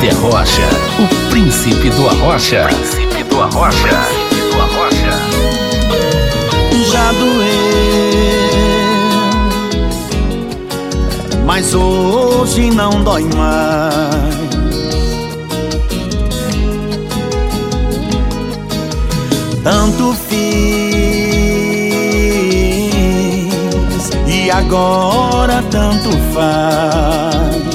Éder Rocha, o príncipe do Arrocha. Príncipe do Arrocha. Príncipe do Arrocha. Já doeu, mas hoje não dói mais. Tanto fiz e agora tanto faz.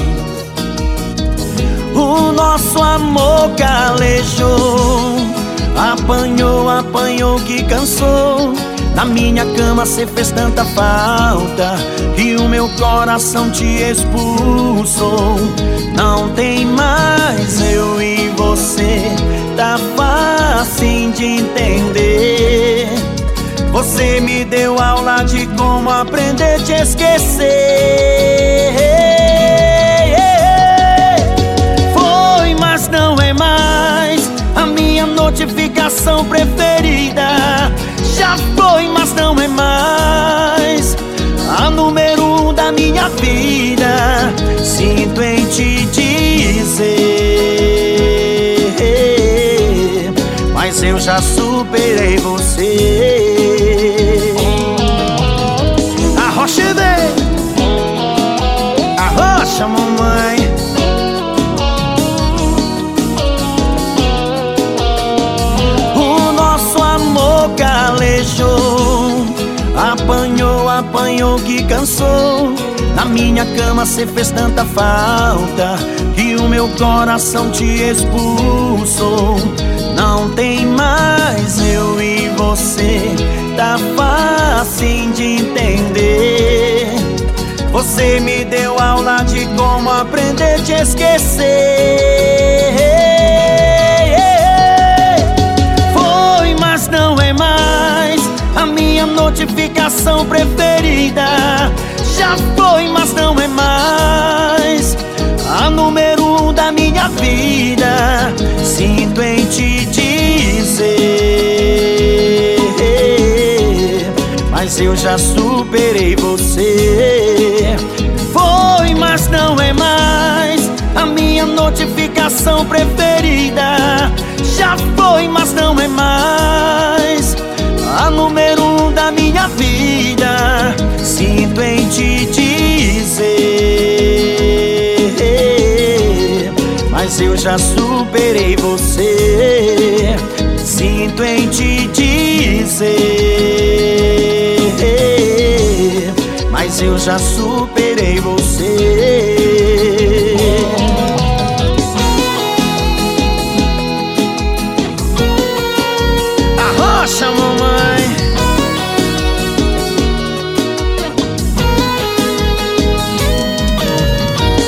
O nosso amor calejou, apanhou que cansou. Na minha cama cê fez tanta falta que o meu coração te expulsou. Não tem mais eu e você, tá fácil de entender. Você me deu aula de como aprender a te esquecer. Foi, mas não é mais a minha notificação preferida. Já foi, mas não é mais a número 1 da minha vida. Sinto em te dizer, mas eu já superei você. Arrocha, bem, arrocha, mamãe. O nosso amor calejou, apanhou que cansou. Na minha cama cê fez tanta falta que o meu coração te expulsou. Não tem mais eu e você, tá fácil de entender. Você me deu aula de como aprender a te esquecer. Foi, mas não é mais a minha notificação preferida. Já foi, mas não é mais a número 1 da minha vida. Sinto em te dizer, mas eu já superei você. Foi, mas não é mais a minha notificação preferida. Já foi, mas não é mais a número 1 da minha vida. Sinto em te dizer, mas eu já superei você. Sinto em te dizer, mas eu já superei você.